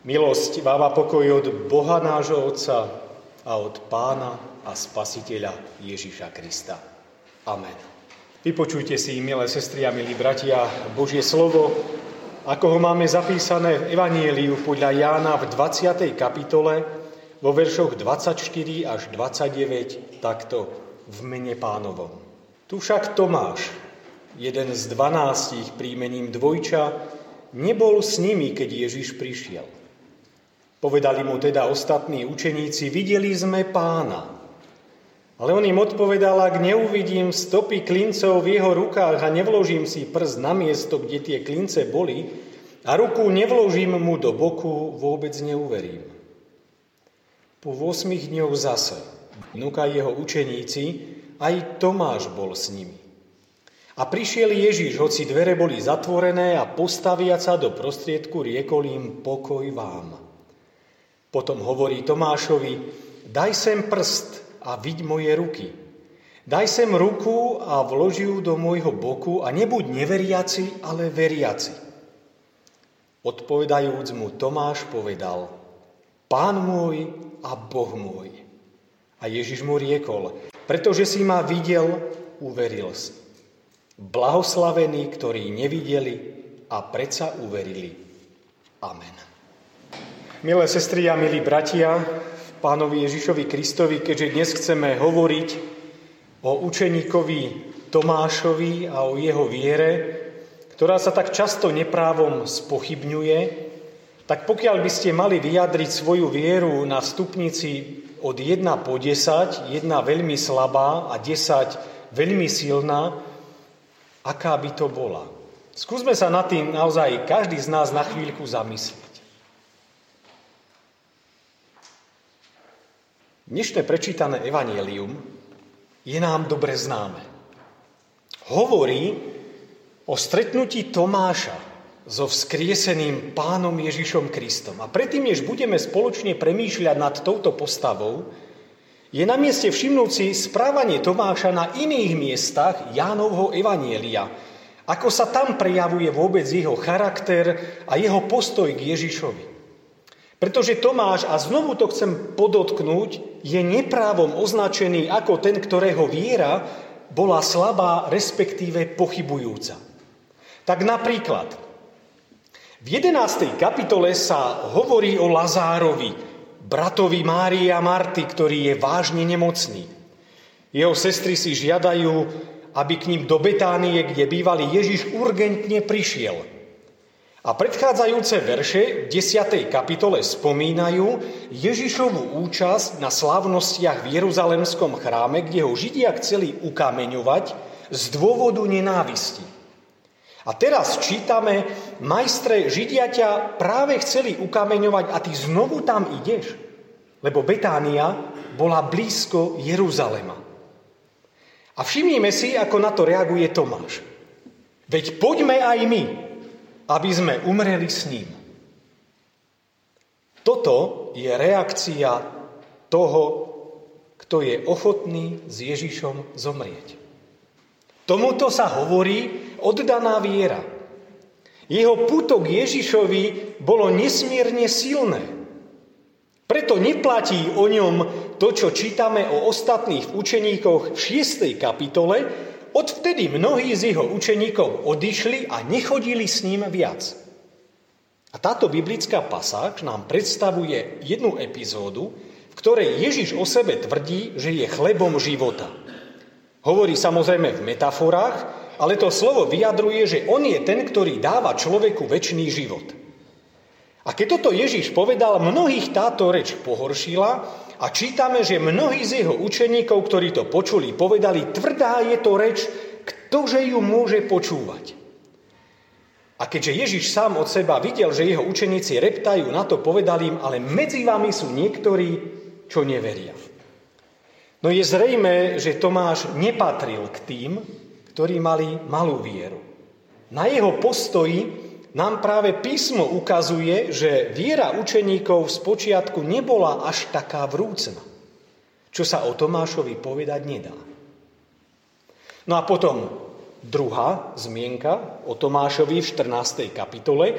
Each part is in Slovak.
Milosť vám a pokoj od Boha nášho Otca a od Pána a Spasiteľa Ježiša Krista. Amen. Vypočujte si, milé sestry a milí bratia, Božie slovo, ako ho máme zapísané v Evanjeliu podľa Jána v 20. kapitole vo veršoch 24 až 29 takto v mene Pánovom. Tu však Tomáš, jeden z 12 príjmením dvojča, nebol s nimi, keď Ježiš prišiel. Povedali mu teda ostatní učeníci: videli sme Pána. Ale on im odpovedal: ak neuvidím stopy klincov v jeho rukách a nevložím si prst na miesto, kde tie klince boli, a ruku nevložím mu do boku, vôbec neuverím. Po 8 dňoch zase vnúka jeho učeníci, aj Tomáš bol s nimi. A prišiel Ježiš, hoci dvere boli zatvorené, a postaviac sa do prostriedku riekol im: pokoj vám. Potom hovorí Tomášovi: daj sem prst a viď moje ruky. Daj sem ruku a vloži ju do môjho boku a nebuď neveriaci, ale veriaci. Odpovedajúc mu, Tomáš povedal: Pán môj a Boh môj. A Ježiš mu riekol: pretože si ma videl, uveril si. Blahoslavení, ktorí nevideli a predsa uverili. Amen. Milé sestry a milí bratia, Pánovi Ježišovi Kristovi, keďže dnes chceme hovoriť o učeníkovi Tomášovi a o jeho viere, ktorá sa tak často neprávom spochybňuje, tak pokiaľ by ste mali vyjadriť svoju vieru na stupnici od 1 po 10, 1 veľmi slabá a 10 veľmi silná, aká by to bola? Skúsme sa nad tým naozaj každý z nás na chvíľku zamyslieť. Dnešné prečítané evanjelium je nám dobre známe. Hovorí o stretnutí Tomáša so vzkrieseným Pánom Ježišom Kristom. A predtým, než budeme spoločne premýšľať nad touto postavou, je na mieste všimnúť si správanie Tomáša na iných miestach Jánovho evanjelia, ako sa tam prejavuje vôbec jeho charakter a jeho postoj k Ježišovi. Pretože Tomáš, a znovu to chcem podotknúť, je neprávom označený ako ten, ktorého viera bola slabá, respektíve pochybujúca. Tak napríklad, v 11. kapitole sa hovorí o Lazárovi, bratovi Márie a Marty, ktorý je vážne nemocný. Jeho sestry si žiadajú, aby k ním do Betánie, kde bývalý Ježiš, urgentne prišiel. A predchádzajúce verše v 10. kapitole spomínajú Ježišovu účasť na slávnostiach v Jeruzalemskom chráme, kde ho Židia chceli ukameňovať z dôvodu nenávisti. A teraz čítame: majstre, Židia ťa práve chceli ukameňovať a ty znovu tam ideš, lebo Betánia bola blízko Jeruzalema. A všimnime si, ako na to reaguje Tomáš. Veď poďme aj my, aby sme umreli s ním. Toto je reakcia toho, kto je ochotný s Ježišom zomrieť. Tomuto sa hovorí oddaná viera. Jeho puto k Ježišovi bolo nesmierne silné. Preto neplatí o ňom to, čo čítame o ostatných učeníkoch v 6. kapitole. Odvtedy mnohí z jeho učeníkov odišli a nechodili s ním viac. A táto biblická pasáž nám predstavuje jednu epizódu, v ktorej Ježiš o sebe tvrdí, že je chlebom života. Hovorí samozrejme v metaforách, ale to slovo vyjadruje, že on je ten, ktorý dáva človeku večný život. A keď toto Ježiš povedal, mnohých táto reč pohoršila. A čítame, že mnohí z jeho učeníkov, ktorí to počuli, povedali: tvrdá je to reč, ktože ju môže počúvať. A keďže Ježiš sám od seba videl, že jeho učeníci reptajú na to, povedal im: ale medzi vami sú niektorí, čo neveria. No je zrejmé, že Tomáš nepatril k tým, ktorí mali malú vieru. Na jeho postoji nám práve písmo ukazuje, že viera učeníkov spočiatku nebola až taká vrúcna, čo sa o Tomášovi povedať nedá. No a potom druhá zmienka o Tomášovi v 14. kapitole,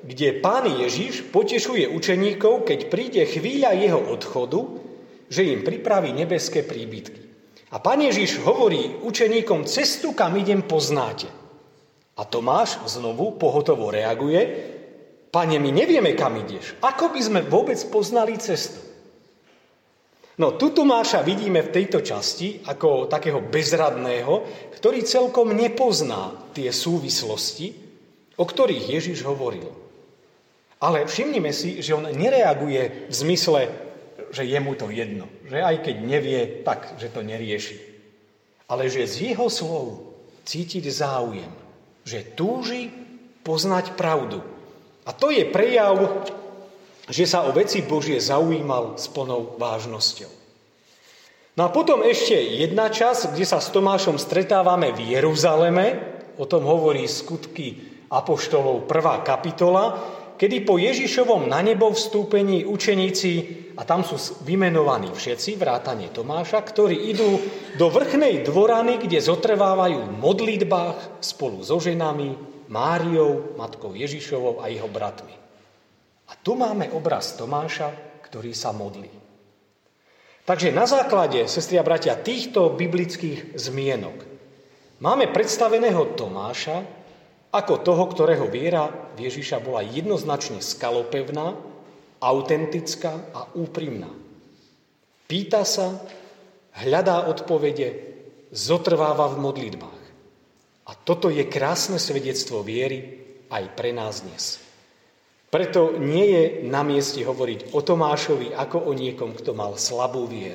kde Pán Ježiš potešuje učeníkov, keď príde chvíľa jeho odchodu, že im pripraví nebeské príbytky. A Pán Ježiš hovorí učeníkom, cestu, kam idem, poznáte. A Tomáš znovu pohotovo reaguje, Pane, my nevieme, kam ideš. Ako by sme vôbec poznali cestu? No, tu Tomáša vidíme v tejto časti ako takého bezradného, ktorý celkom nepozná tie súvislosti, o ktorých Ježiš hovoril. Ale všimnime si, že on nereaguje v zmysle, že je mu to jedno. Že aj keď nevie, tak, že to nerieši. Ale že z jeho slov cítiť záujem. Že túži poznať pravdu. A to je prejav, že sa o veci Božie zaujímal s plnou vážnosťou. No a potom ešte jedna časť, kde sa s Tomášom stretávame v Jeruzaleme, o tom hovorí Skutky apoštolov 1. kapitola, kedy po Ježišovom na nebo vstúpení učeníci, a tam sú vymenovaní všetci, vrátane Tomáša, ktorí idú do vrchnej dvorany, kde zotrvávajú v modlitbách spolu so ženami, Máriou, matkou Ježišovou a jeho bratmi. A tu máme obraz Tomáša, ktorý sa modlí. Takže na základe, sestri a bratia, týchto biblických zmienok máme predstaveného Tomáša ako toho, ktorého viera v Ježiša bola jednoznačne skalopevná, autentická a úprimná. Pýta sa, hľadá odpovede, zotrváva v modlitbách. A toto je krásne svedectvo viery aj pre nás dnes. Preto nie je na mieste hovoriť o Tomášovi ako o niekom, kto mal slabú vieru.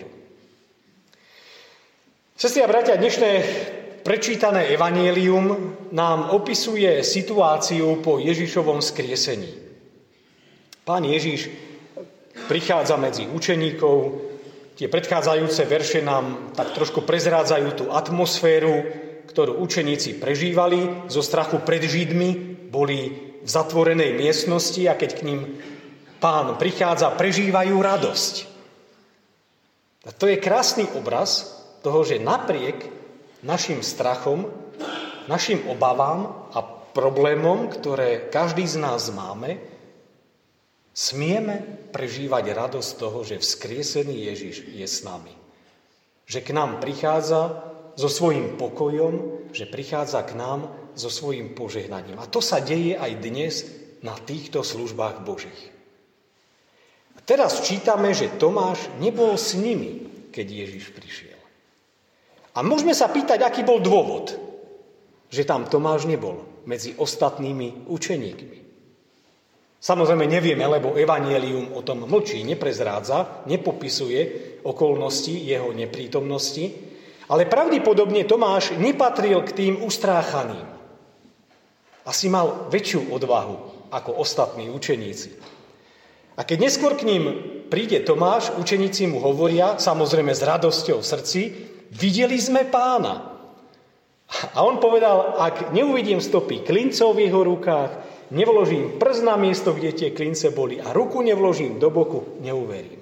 Sestri a bratia, dnešné prečítané evanjelium nám opisuje situáciu po Ježišovom skriesení. Pán Ježiš prichádza medzi učeníkov, tie predchádzajúce verše nám tak trošku prezrádzajú tú atmosféru, ktorú učeníci prežívali zo strachu pred Židmi, boli v zatvorenej miestnosti a keď k ním Pán prichádza, prežívajú radosť. A to je krásny obraz toho, že napriek našim strachom, našim obavám a problémom, ktoré každý z nás máme, smieme prežívať radosť toho, že vzkriesený Ježiš je s nami. Že k nám prichádza so svojím pokojom, že prichádza k nám so svojím požehnaním. A to sa deje aj dnes na týchto službách Božích. A teraz čítame, že Tomáš nebol s nimi, keď Ježiš prišiel. A môžeme sa pýtať, aký bol dôvod, že tam Tomáš nebol medzi ostatnými učeníkmi. Samozrejme nevieme, lebo evanjelium o tom mlčí, neprezrádza, nepopisuje okolnosti jeho neprítomnosti, ale pravdepodobne Tomáš nepatril k tým ustráchaným. Asi mal väčšiu odvahu ako ostatní učeníci. A keď neskôr k ním príde Tomáš, učeníci mu hovoria, samozrejme s radosťou v srdci, videli sme Pána. A on povedal, ak neuvidím stopy klincov v jeho rukách, nevložím prst na miesto, kde tie klince boli a ruku nevložím do boku, neuverím.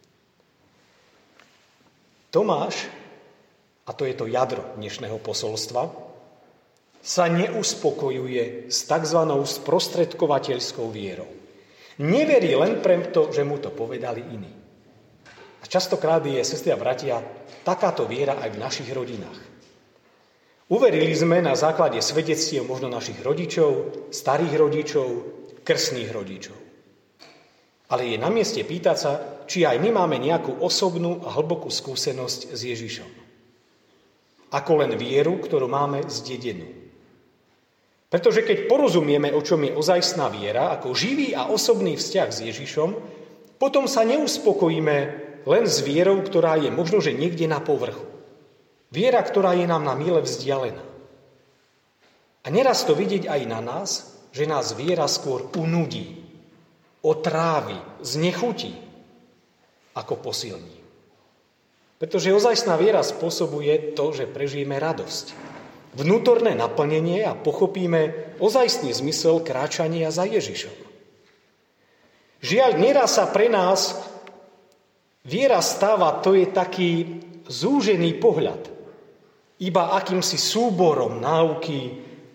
Tomáš, a to je to jadro dnešného posolstva, sa neuspokojuje s tzv. Sprostredkovateľskou vierou. Neverí len preto, že mu to povedali iní. A častokrát je, sestri a bratia, takáto viera aj v našich rodinách. Uverili sme na základe svedectiev možno našich rodičov, starých rodičov, krstných rodičov. Ale je na mieste pýtať sa, či aj my máme nejakú osobnú a hlbokú skúsenosť s Ježišom. Ako len vieru, ktorú máme zdedenú. Pretože keď porozumieme, o čom je ozajstná viera, ako živý a osobný vzťah s Ježišom, potom sa neuspokojíme len s vierou, ktorá je možno, že niekde na povrchu. Viera, ktorá je nám na míle vzdialená. A neraz to vidieť aj na nás, že nás viera skôr unudí, otrávi, znechutí, ako posilní. Pretože ozajstná viera spôsobuje to, že prežijeme radosť, vnútorné naplnenie a pochopíme ozajstný zmysel kráčania za Ježišom. Žiaľ, neraz sa pre nás viera stáva, to je taký zúžený pohľad, iba akýmsi súborom náuky,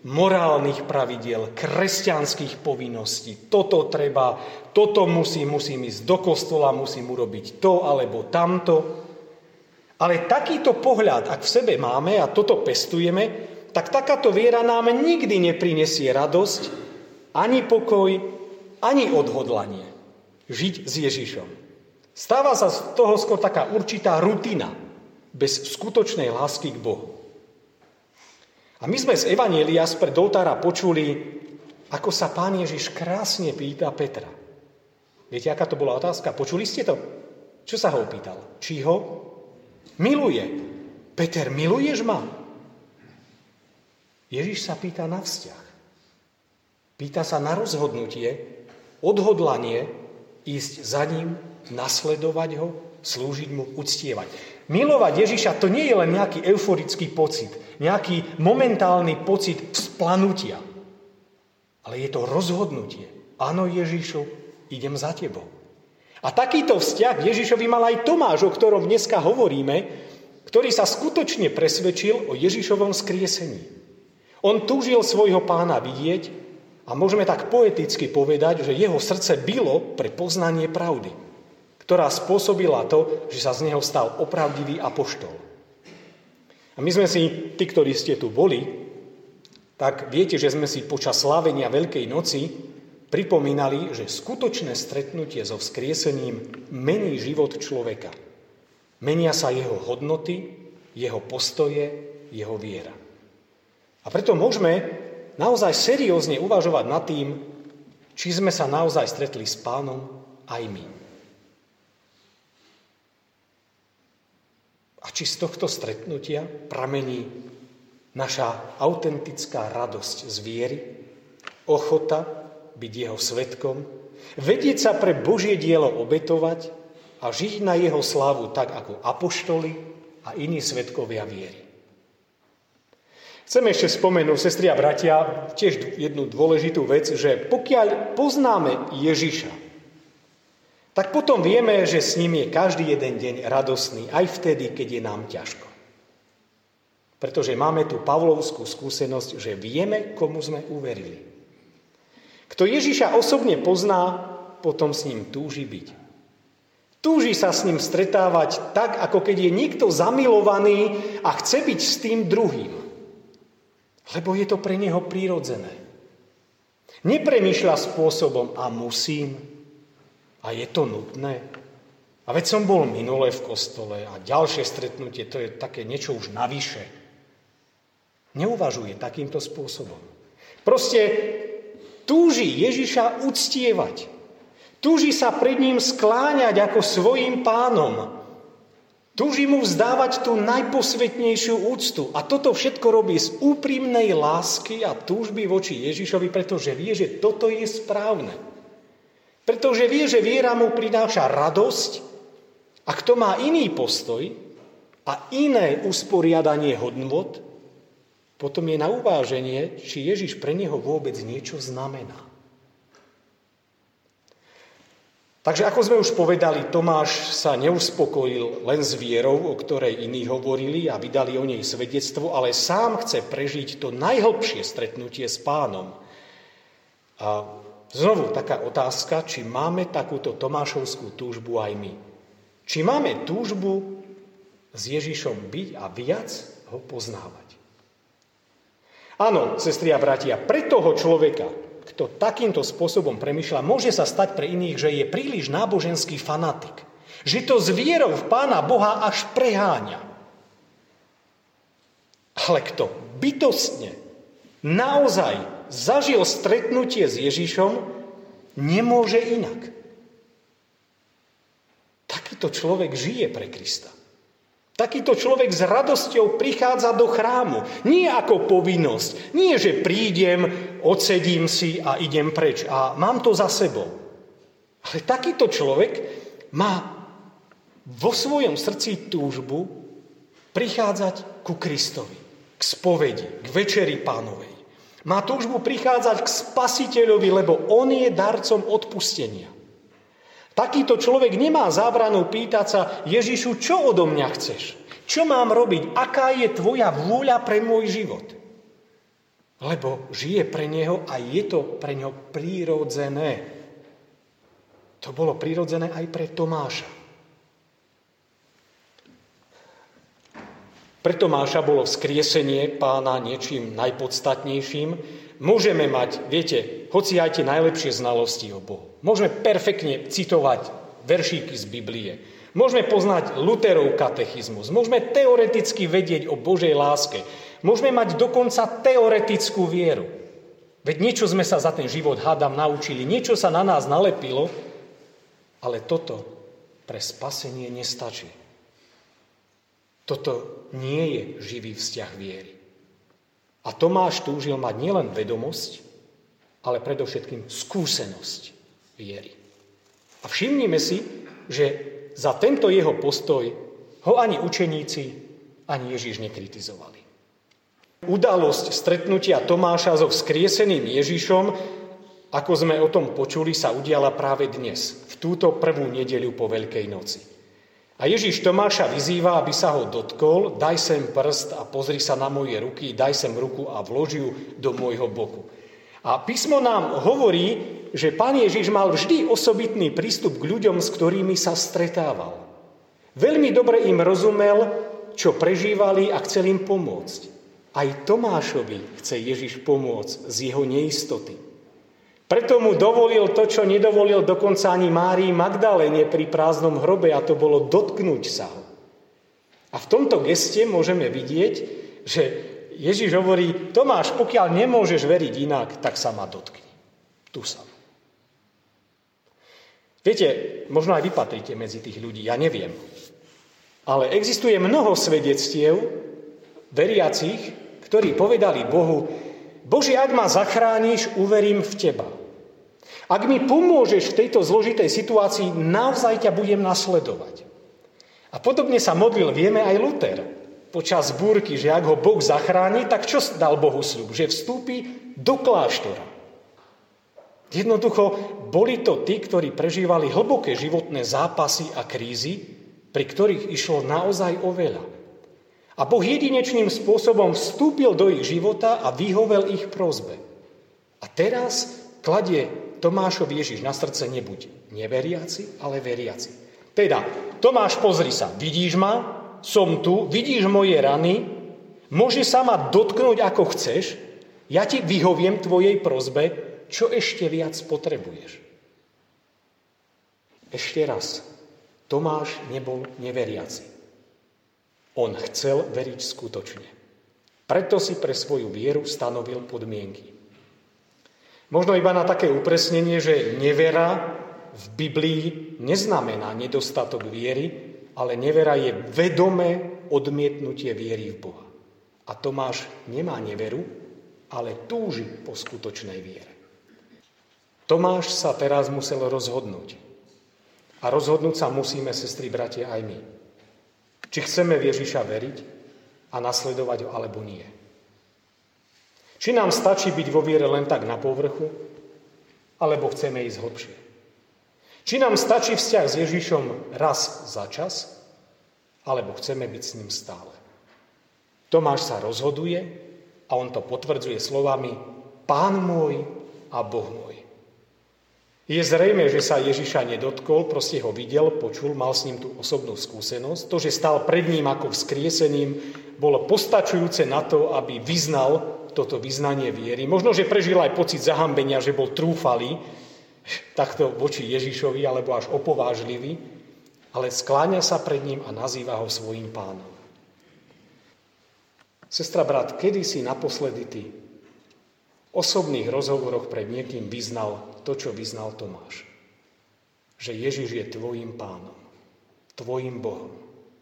morálnych pravidiel, kresťanských povinností. Toto treba, toto musím ísť do kostola, musím urobiť to alebo tamto. Ale takýto pohľad, ak v sebe máme a toto pestujeme, tak takáto viera nám nikdy neprinesie radosť, ani pokoj, ani odhodlanie žiť s Ježišom. Stáva sa z toho skôr taká určitá rutina, bez skutočnej lásky k Bohu. A my sme z Evanjelia spred oltára počuli, ako sa Pán Ježiš krásne pýta Petra. Viete, aká to bola otázka? Počuli ste to? Čo sa ho opýtal? Či ho miluje? Peter, miluješ ma? Ježiš sa pýta na vzťah. Pýta sa na rozhodnutie, odhodlanie ísť za ním, nasledovať ho, slúžiť mu, uctievať. Milovať Ježiša to nie je len nejaký euforický pocit, nejaký momentálny pocit vzplanutia. Ale je to rozhodnutie. Áno, Ježišu, idem za tebou. A takýto vzťah Ježišovi mal aj Tomáš, o ktorom dneska hovoríme, ktorý sa skutočne presvedčil o Ježišovom skriesení. On túžil svojho Pána vidieť a môžeme tak poeticky povedať, že jeho srdce bilo pre poznanie pravdy, ktorá spôsobila to, že sa z neho stal opravdivý apoštol. A my sme si, tí, ktorí ste tu boli, tak viete, že sme si počas slávenia Veľkej noci pripomínali, že skutočné stretnutie so vzkriesením mení život človeka. Menia sa jeho hodnoty, jeho postoje, jeho viera. A preto môžeme naozaj seriózne uvažovať nad tým, či sme sa naozaj stretli s Pánom aj my. A či z tohto stretnutia pramení naša autentická radosť z viery, ochota byť jeho svedkom, vedieť sa pre Božie dielo obetovať a žiť na jeho slávu tak ako apoštoli a iní svedkovia viery. Chcem ešte spomenúť, sestri a bratia, tiež jednu dôležitú vec, že pokiaľ poznáme Ježiša, tak potom vieme, že s ním je každý jeden deň radosný, aj vtedy, keď je nám ťažko. Pretože máme tú pavlovskú skúsenosť, že vieme, komu sme uverili. Kto Ježiša osobne pozná, potom s ním túži byť. Túži sa s ním stretávať tak, ako keď je niekto zamilovaný a chce byť s tým druhým. Lebo je to pre neho prirodzené. Nepremýšľa spôsobom a musím. A je to nutné? A veď som bol minule v kostole a ďalšie stretnutie, to je také niečo už navyše. Neuvažuje takýmto spôsobom. Proste túži Ježiša uctievať. Túži sa pred ním skláňať ako svojím Pánom. Túži mu vzdávať tú najposvetnejšiu úctu. A toto všetko robí z úprimnej lásky a túžby voči Ježišovi, pretože vie, že toto je správne. Pretože vie, že viera mu prináša radosť a kto má iný postoj a iné usporiadanie hodnôt, potom je na uváženie, či Ježiš pre neho vôbec niečo znamená. Takže ako sme už povedali, Tomáš sa neuspokojil len s vierou, o ktorej iní hovorili a vydali o nej svedectvo, ale sám chce prežiť to najhlbšie stretnutie s Pánom. A znovu taká otázka, či máme takúto tomášovskú túžbu aj my. Či máme túžbu s Ježišom byť a viac ho poznávať. Áno, sestri a bratia, pre toho človeka, kto takýmto spôsobom premýšľa, môže sa stať pre iných, že je príliš náboženský fanatik. Že to s vierou v Pána Boha až preháňa. Ale kto bytostne, naozaj zažil stretnutie s Ježišom, nemôže inak. Takýto človek žije pre Krista. Takýto človek s radosťou prichádza do chrámu. Nie ako povinnosť. Nie, že prídem, odsedím si a idem preč a mám to za sebou. Ale takýto človek má vo svojom srdci túžbu prichádzať ku Kristovi, k spovedi, k večeri Pánovej. Má túžbu prichádzať k Spasiteľovi, lebo on je darcom odpustenia. Takýto človek nemá zábranu pýtať sa: Ježišu, čo odo mňa chceš? Čo mám robiť? Aká je tvoja vôľa pre môj život? lebo žije pre neho a je to pre neho prirodzené. To bolo prirodzené aj pre Tomáša. Pre Tomáša bolo vzkriesenie Pána niečím najpodstatnejším. Môžeme mať, viete, hoci aj tie najlepšie znalosti o Bohu. Môžeme perfektne citovať veršíky z Biblie. Môžeme poznať Lutherov katechizmus. Môžeme teoreticky vedieť o Božej láske. Môžeme mať dokonca teoretickú vieru. Veď niečo sme sa za ten život, hádam, naučili. Niečo sa na nás nalepilo. Ale toto pre spasenie nestačí. Toto nie je živý vzťah viery. A Tomáš túžil mať nielen vedomosť, ale predovšetkým skúsenosť viery. A všimnime si, že za tento jeho postoj ho ani učeníci, ani Ježiš nekritizovali. Udalosť stretnutia Tomáša so vzkrieseným Ježišom, ako sme o tom počuli, sa udiala práve dnes, v túto prvú nedeľu po Veľkej noci. A Ježiš Tomáša vyzýva, aby sa ho dotkol, daj sem prst a pozri sa na moje ruky, daj sem ruku a vloži ju do môjho boku. A písmo nám hovorí, že Pán Ježiš mal vždy osobitný prístup k ľuďom, s ktorými sa stretával. Veľmi dobre im rozumel, čo prežívali a chcel im pomôcť. Aj Tomášovi chce Ježiš pomôcť z jeho neistoty. Preto mu dovolil to, čo nedovolil dokonca ani Márii Magdaléne pri prázdnom hrobe, a to bolo dotknúť sa ho. A v tomto geste môžeme vidieť, že Ježiš hovorí, Tomáš, pokiaľ nemôžeš veriť inak, tak sa ma dotkni. Tu sa. Viete, možno aj vy patríte medzi tých ľudí, ja neviem. Ale existuje mnoho svedectiev veriacich, ktorí povedali Bohu, Bože, ak ma zachrániš, uverím v teba. Ak mi pomôžeš v tejto zložitej situácii, naozaj ťa budem nasledovať. A podobne sa modlil, vieme, aj Luther počas búrky, že ak ho Boh zachráni, tak čo dal Bohu sľub? Že vstúpi do kláštora. Jednoducho, boli to tí, ktorí prežívali hlboké životné zápasy a krízy, pri ktorých išlo naozaj o veľa. A Boh jedinečným spôsobom vstúpil do ich života a vyhovel ich prosbe. A teraz kladie Tomášovi Ježiš na srdce nebuď neveriaci, ale veriaci. Teda, Tomáš, pozri sa, vidíš ma, som tu, vidíš moje rany, môžeš sa ma dotknúť ako chceš, ja ti vyhoviem tvojej prosbe, čo ešte viac potrebuješ. Ešte raz, Tomáš nebol neveriaci. On chcel veriť skutočne. Preto si pre svoju vieru stanovil podmienky. Možno iba na také upresnenie, že nevera v Biblii neznamená nedostatok viery, ale nevera je vedomé odmietnutie viery v Boha. A Tomáš nemá neveru, ale túži po skutočnej viere. Tomáš sa teraz musel rozhodnúť. A rozhodnúť sa musíme, sestry, bratia, aj my. Či chceme v Ježiša veriť a nasledovať ho, alebo nie. Či nám stačí byť vo viere len tak na povrchu, alebo chceme ísť hlbšie. Či nám stačí vzťah s Ježišom raz za čas, alebo chceme byť s ním stále. Tomáš sa rozhoduje a on to potvrdzuje slovami Pán môj a Boh môj. Je zrejmé, že sa Ježiša nedotkol, proste ho videl, počul, mal s ním tú osobnú skúsenosť. To, že stál pred ním ako vzkrieseným, bolo postačujúce na to, aby vyznal toto vyznanie viery. Možno, že prežil aj pocit zahambenia, že bol trúfalý, takto voči Ježišovi, alebo až opovážlivý, ale skláňa sa pred ním a nazýva ho svojím pánom. Sestra, brat, kedy si naposledy ty v osobných rozhovoroch pred niekým vyznal to, čo vyznal Tomáš? Že Ježiš je tvojím pánom, tvojím Bohom.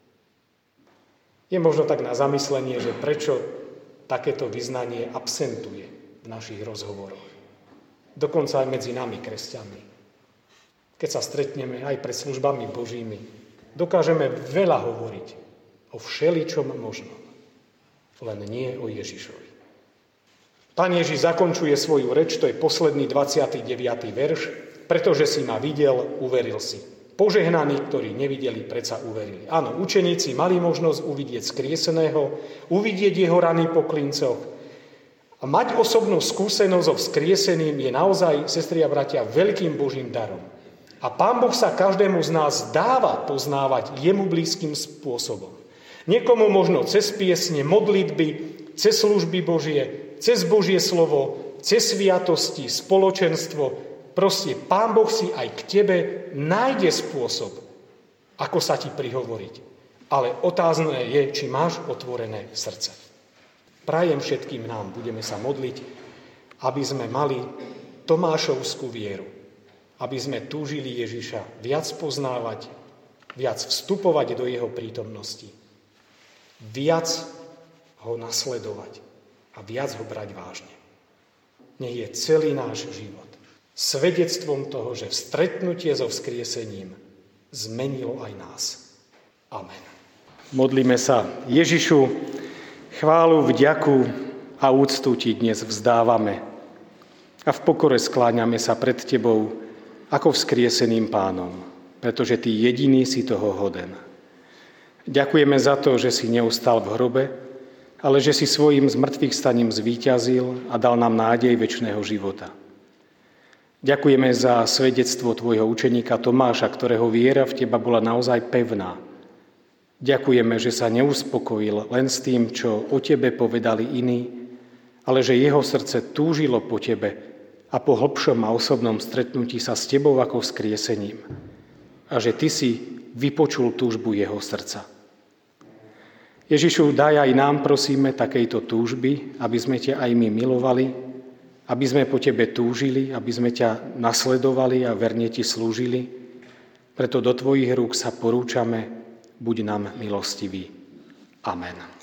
Je možno tak na zamyslenie, že prečo takéto vyznanie absentuje v našich rozhovoroch. Dokonca aj medzi nami, kresťanmi. Keď sa stretneme aj pred službami Božími, dokážeme veľa hovoriť o všeličom možnom, len nie o Ježišovi. Pán Ježiš zakončuje svoju reč, to je posledný 29. verš, pretože si ma videl, uveril si. Požehnaní, ktorí nevideli, predsa uverili. Áno, učeníci mali možnosť uvidieť skrieseného, uvidieť jeho rany po klincoch, A mať osobnú skúsenosť so vzkrieseným je naozaj, sestri a bratia, veľkým Božím darom. A Pán Boh sa každému z nás dáva poznávať jemu blízkym spôsobom. Niekomu možno cez piesne, modlitby, cez služby Božie, cez Božie slovo, cez sviatosti, spoločenstvo. Proste Pán Boh si aj k tebe nájde spôsob, ako sa ti prihovoriť. Ale otázne je, či máš otvorené srdce. Prajem všetkým nám, budeme sa modliť, aby sme mali tomášovskú vieru, aby sme túžili Ježiša viac poznávať, viac vstupovať do jeho prítomnosti, viac ho nasledovať a viac ho brať vážne. Nech je celý náš život svedectvom toho, že stretnutie so vzkriesením zmenilo aj nás. Amen. Modlíme sa. Ježišu, chválu, vďaku a úctu ti dnes vzdávame a v pokore skláňame sa pred tebou ako vzkrieseným Pánom, pretože ty jediný si toho hoden. Ďakujeme za to, že si neustal v hrobe, ale že si svojím zmrtvých staním zvíťazil a dal nám nádej večného života. Ďakujeme za svedectvo tvojho učeníka Tomáša, ktorého viera v teba bola naozaj pevná. Ďakujeme, že sa neuspokojil len s tým, čo o tebe povedali iní, ale že jeho srdce túžilo po tebe a po hlbšom a osobnom stretnutí sa s tebou ako vzkriesením. A že ty si vypočul túžbu jeho srdca. Ježišu, daj aj nám, prosíme, takejto túžby, aby sme ťa aj my milovali, aby sme po tebe túžili, aby sme ťa nasledovali a verne ti slúžili. Preto do tvojich rúk sa porúčame, buď nám milostivý. Amen.